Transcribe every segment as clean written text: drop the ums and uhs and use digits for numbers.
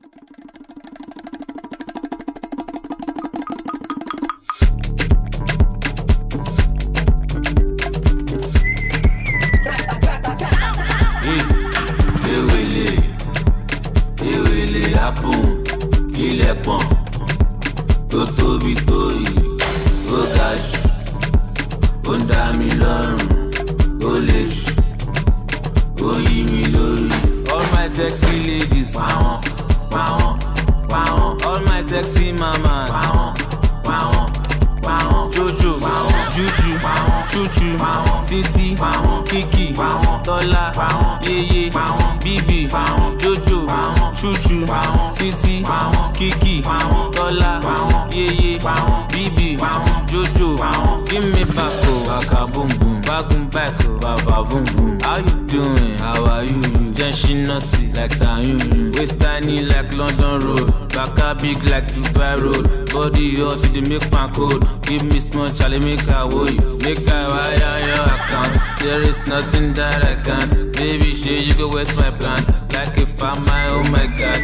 Ewele happen, kílẹ̀ pọ̀n, tó tóbi tó yìí, ó ga jù, ó ń dá mi lọ́rùn, ó lè jù, ó yí mi lórí. All my sexy ladies, pàwọn, pàwọn, pàwọn. All my sexy mamas, pàwọn, pàwọn, pàwọn. Jojo, pàwọn, Juju, pàwọn, Chuchu, pàwọn, Titi, pàwọn, Kiki, pàwọn, Tọ́lá, pàwọn, Yeye, pàwọn, Bibi, pàwọn, Jojo, pàwọn, Chuchu, pàwọn, Titi, pàwọn, Kiki, pàwọn, Tọ́lá, pàwọn, Yeye, pàwọn, Bibi, pàwọn, Jojo, pàwọn. Give me back, oh, waka boom boom, bagum back, oh, baba boom boom. How you doing? How are you? Jenshi Nasi like Tanyun, waist tiny like London Road, baka big like Dubai Road, body hot you dey make pan cold. Give me small chale make I hold you, make I wire your account. There is nothing that I can't, baby shey you go waste my plans, like if I'm my oh my god.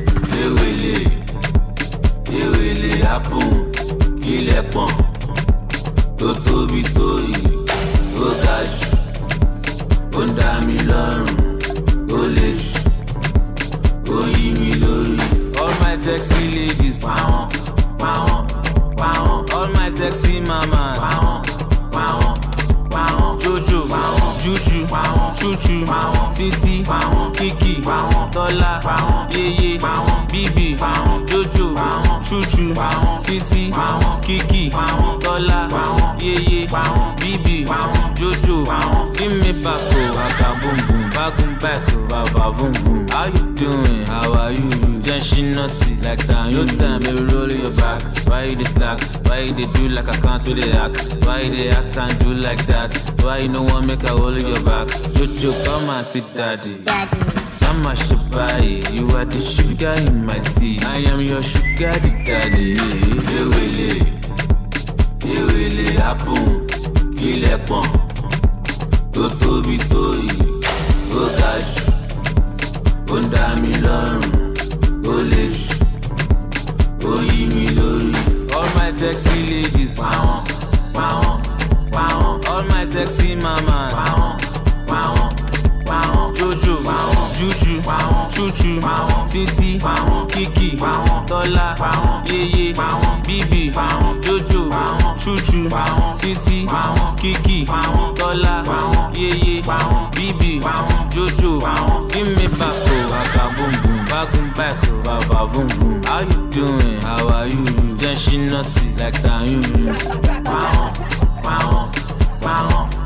Ewele happen, kílẹ̀ pọ̀n, tó tóbi tó yìí, ó ga jù, ó ń dá mi lọ́rùn, ó lè jù, ó yí mi lórí. All my sexy ladies, pàwọn, pàwọn, pàwọn. All my sexy mamas, pàwọn, pàwọn, pàwọn. Jojo, pàwọn, Juju, pàwọn, Chuchu, pàwọn, Titi, pàwọn, Kiki, pàwọn, Tọ́lá, pàwọn, Yeye, pàwọn, Bibi, pàwọn, Jojo, pàwọn, Chuchu, pàwọn, Titi, pàwọn, Kiki, pàwọn, Tọ́lá, pàwọn, Yeye, pàwọn, Bibi, pàwọn, Jojo, pàwọn. Give me back, oh, waka boom boom, bagum back, oh, baba boom boom. How you doing? How are you? Jenshi Nasi like that. No time, baby, roll your back. Why you dey slack? Why you dey do like I can't do the act? Why you dey act and do like that? Why you no want make I hold your back? Jojo, come and sit, daddy. I'm a shabai, you are the sugar in my tea. I am your sugar daddy. Ewele happen, kílẹ̀ pọ̀n, tó tóbi tó yìí, ó ga jù, ó ń dá mi lọ́rùn, ó lè jù, ó yí mi lórí. All my sexy ladies, pàwọn, pàwọn, pàwọn. All my sexy mamas, pàwọn, pàwọn, pàwọn. Jojo, pàwọn, Juju, pàwọn, Chuchu, pàwọn, Titi, pàwọn, Kiki, pàwọn, Tọ́lá, pàwọn, Yeye, pàwọn, Bibi, pàwọn, Jojo, pàwọn, Chuchu, pàwọn, Titi, pàwọn, Kiki, pàwọn, Tọ́lá, pàwọn, Yeye, pàwọn, Bibi, pàwọn, Jojo, pàwọn. Give me back, oh, waka boom boom, bagum back, oh, baba boom boom. How you doing? How are you? Jenshi Nasi like Tanyun, pàwọn, pàwọn, pàwọn.